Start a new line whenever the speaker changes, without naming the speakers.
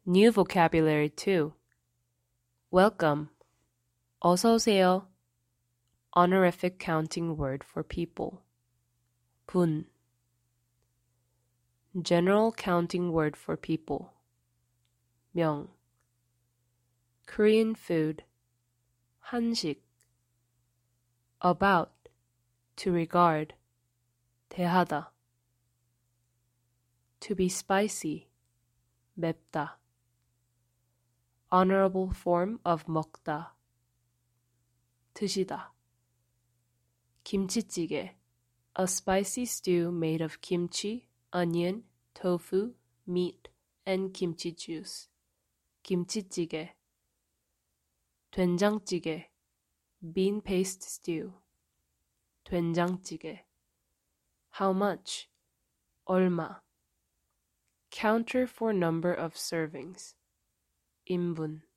New vocabulary too. Welcome. 어서 오세요. Honorific counting word for people. 분. General counting word for people. 명. Korean food. 한식. About. To regard. 대하다. To be spicy. 맵다. Honorable form of 먹다. 드시다. 김치찌개. A spicy stew made of kimchi, onion, tofu, meat, and kimchi juice. 김치찌개. 된장찌개. Bean paste stew. 된장찌개. How much? 얼마. Counter for number of servings. 인분.